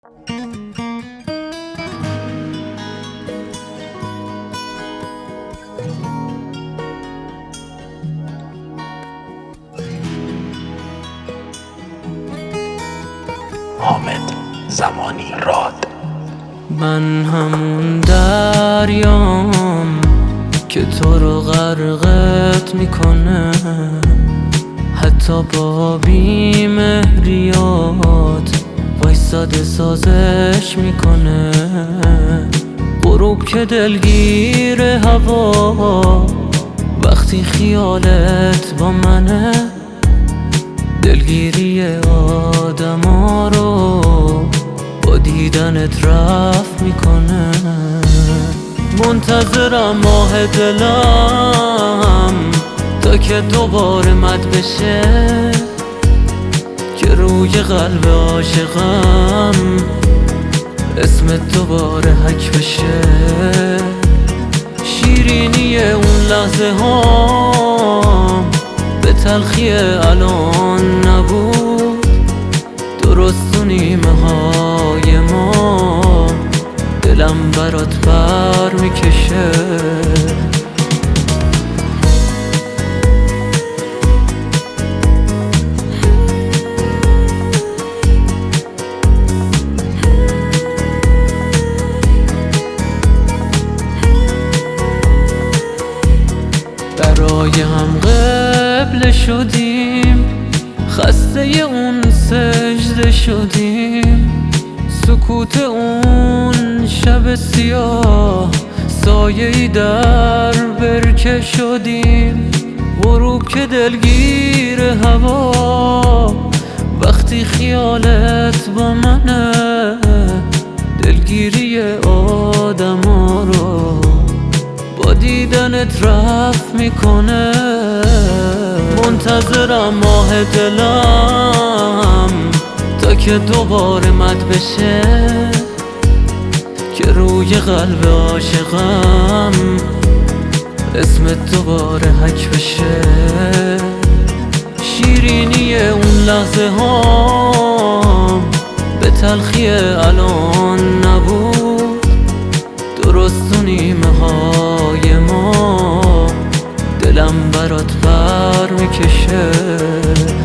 حامد زمانی راد. من همون دریام که تو رو غرقت میکنه، حتی با بیمهریات وایساده سازش میکنه. غروب که دلگیر هوا، وقتی خیالت با منه، دلگیری آدما رو با دیدنت رفت میکنه. منتظرم ماه دلم تا که دوباره مد بشه، که روی قلب عاشقم اسمت دوباره حک بشه. شیرینی اون لحظه ها به تلخی الان نبود، درست تو نیمه های ما دلم برات پر میکشه. برای هم قبله شدیم، خسته اون سجده شدیم. سکوت اون شب سیاه، سایه‌ای در برکه شدیم. غروب که دلگیر هوا، وقتی خیالت با منه، دلگیری آدما رو با دیدنت رفت میکنه. منتظرم ماه دلم تا که دوباره مد بشه، که روی قلب عاشقم اسمت دوباره حک بشه. شیرینی اون لحظه ها به تلخی الان نبود، درست تو نیمه های ما دلم برات پر میکشه.